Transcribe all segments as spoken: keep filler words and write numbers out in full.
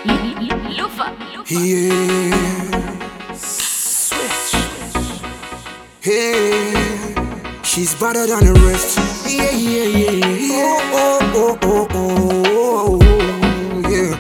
Yeah. Switch. Hey. She's better than the rest. Yeah, yeah, yeah, yeah. Oh, oh, oh, oh, oh, yeah.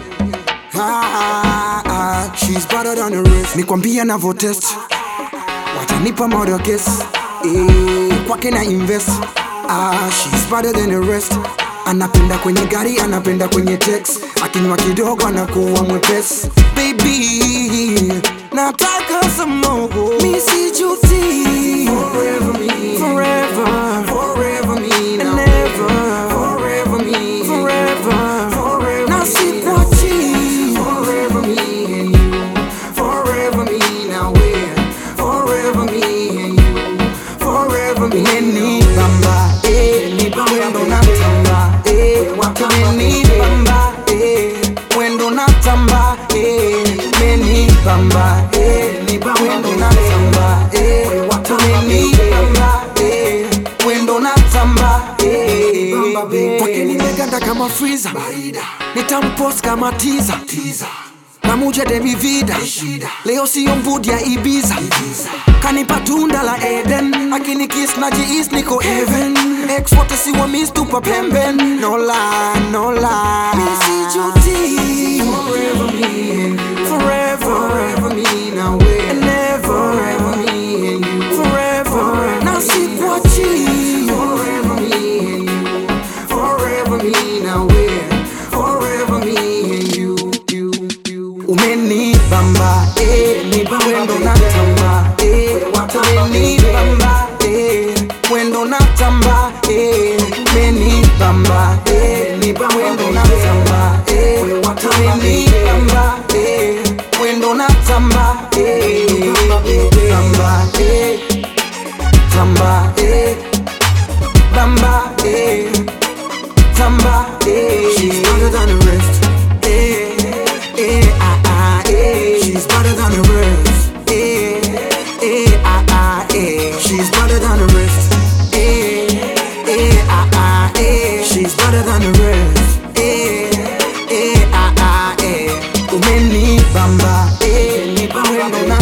Ah, ah, she's better than the rest. Nikwambia navo test, watanipa model guess. Eh, kwake na invest. Ah, she's better than the rest. Anapenda kwenye gari, anapenda kwenye text. Akinywa kidogo anakuwa mwepesi. Baby, nataka some more. Mi sijuti. Forever me, forever, forever me, and ever. Forever me, forever, forever. Now sikuachi. Forever me and you, forever me. Now we're forever me and you, forever me. Umeni bamba, eh, ni bamba natamba, eh, umeni bamba, eh, wendo natamba, eh, umeni bamba, eh, ni wendo natamba, eh, umeni bamba, eh, wendo natamba, eh, kwake nimeganda kama freezer, nitampost kama teaser, namuja demi vida, leo siyo mbudi ya Ibiza. Kanipa tunda la Eden, akini kiss na jiis niko heaven. Ex wote siwa miss tupa pemben. No lie, no lie. Mi sijuti. Forever me and you, forever, forever me now we're and never. Forever me and you, forever. Now sikuachi. Forever me and you, forever me now we're forever me and you, you, you. Umeni bamba, eh, ni wendo natamba, eh, umeni bamba, eh, wendo natamba, eh, umeni bamba, eh, ni wendo natamba, eh, umeni bamba, eh, wendo natamba, eh, bamba, eh, tamba, eh, bamba, eh, tamba, eh. She's better than the rest, eh, eh, ah, ah, eh. She's better than the rest, eh, eh, ah, ah, eh. She's better than the rest, eh, eh, ah, ah, eh. She's better than the rest, eh, eh, ah, ah, eh. Umeni bamba, eh, ni wendo na